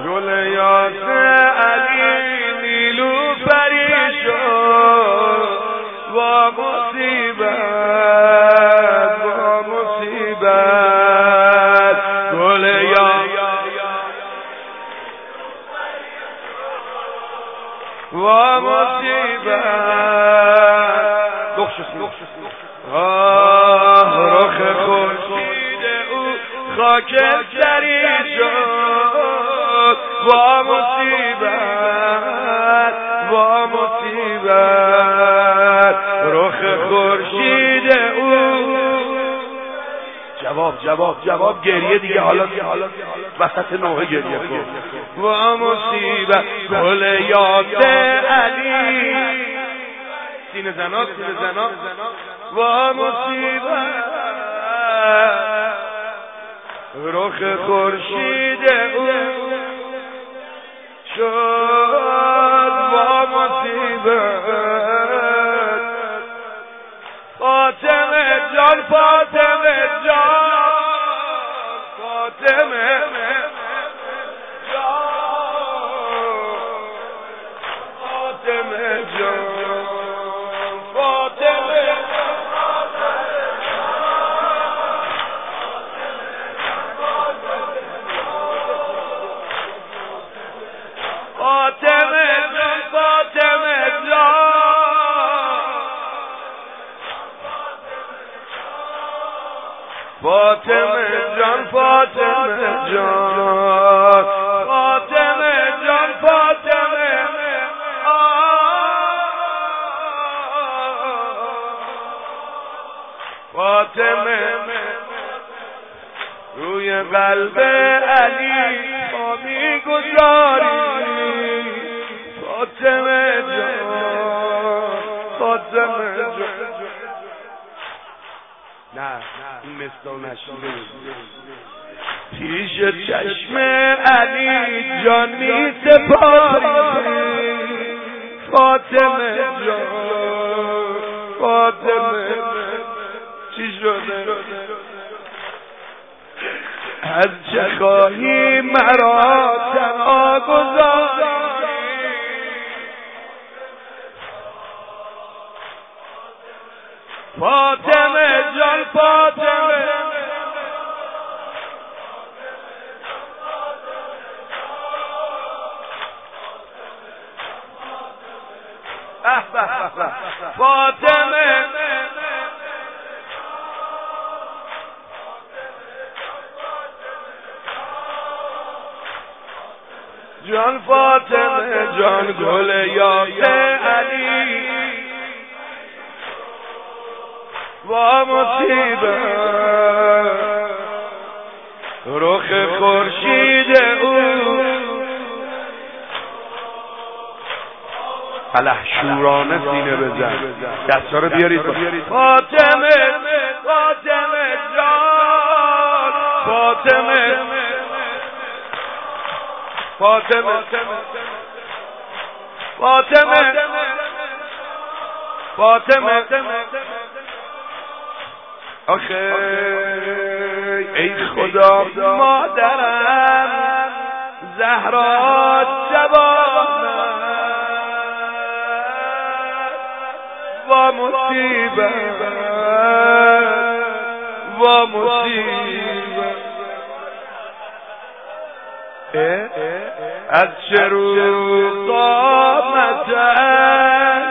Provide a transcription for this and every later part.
گل یاس علی نیلو پری شد با مصیبت گل یاس و مصیبت رخ خورشید او خاکستری شد با مصیبت رخ خورشید او. جواب گریه دیگه، حالا وسط نوحه گریه کن. با مصیبت گل یاس علی سینه زنا با مصیبت رخ خورشید او شد با مصیبت. فاطمه جان فاطمه روی قلب علی ما میگذاری. فاطمه جان نه این مستو نشیده پیش چشم علی جان می سپاری. فاطمه چی شده؟ از چه خواهی مرا تنها گذاری. فاطمه جان فاطمه جان گل یاس علی با مصیبت رخ خورشید او. فلح شورانه سینه بزن، دستا رو بیارید. فاطمه جان فاطمه آخه ای خدا مادرم زهرا جوانم و مصیبت از چه رو قامتش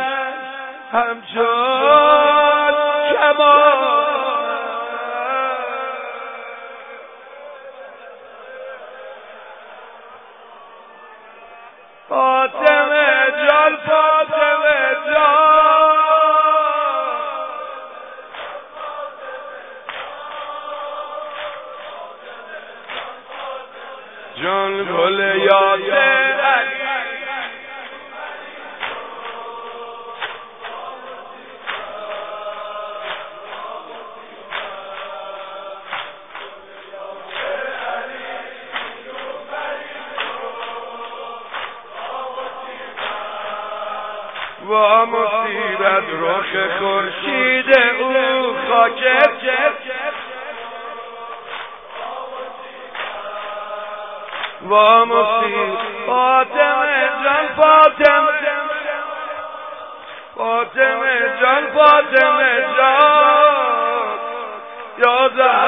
همچون کمان. فاطمه جان گل یاس علی و مصیبت رخ خورشید او خاکستر و با مصیب فاطمه جان فاطمه فاطمه جان فاطمه جان یا